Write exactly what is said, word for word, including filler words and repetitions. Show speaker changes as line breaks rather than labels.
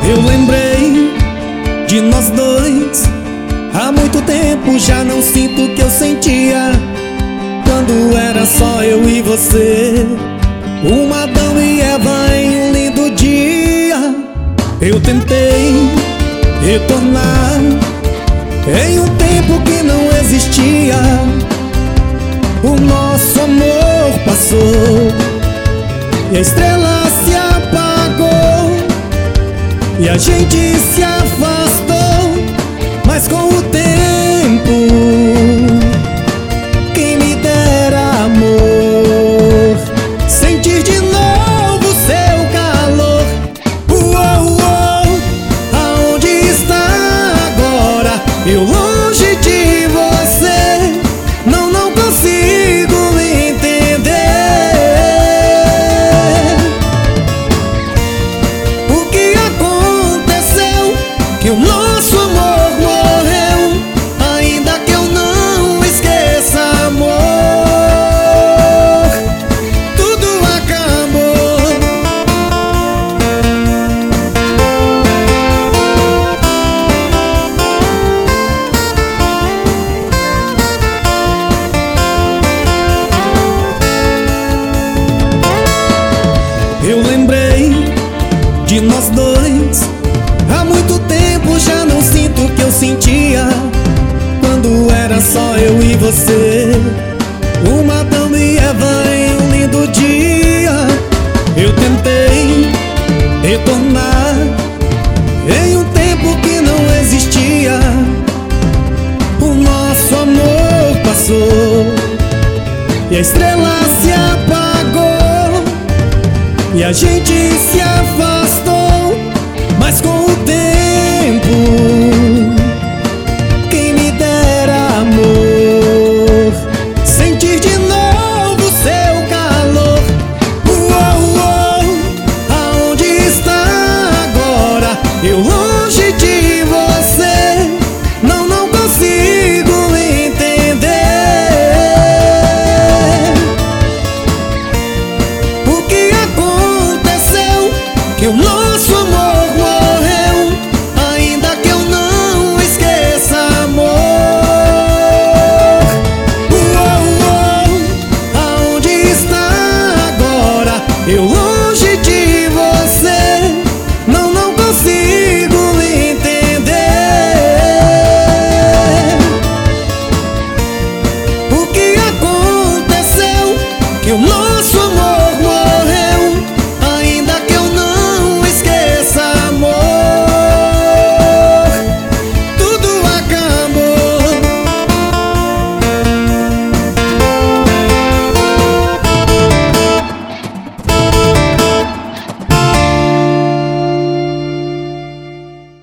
Eu lembrei de nós dois. Há muito tempo já não sinto o que eu sentia quando era só eu e você, uma Adão e Eva em um lindo dia. Eu tentei retornar em um tempo que não existia. O nosso amor passou e a estrela se apagou e a gente se afastou. Mas com o tempo, quem me dera amor, sentir de novo seu calor. Uou, uou, aonde está agora? Eu longe de você, não, não consigo entender o que aconteceu, que o nosso amor morreu, ainda que eu não esqueça, amor, tudo acabou. Eu lembrei de nós dois. Há muito tempo já não sinto o que eu sentia quando era só eu e você, uma Adão e Eva em um lindo dia. Eu tentei retornar em um tempo que não existia. O nosso amor passou e a estrela se apagou e a gente se afastou. Mas com o tempo, quem me dera amor, sentir de novo seu calor. Uou, uou, aonde está agora? Eu longe de você, não, não consigo entender o que aconteceu, que o nosso amor morreu, ainda que eu não esqueça, amor. Uou, uou, aonde está agora? Eu longe de você, não, não consigo entender o que aconteceu, que o nosso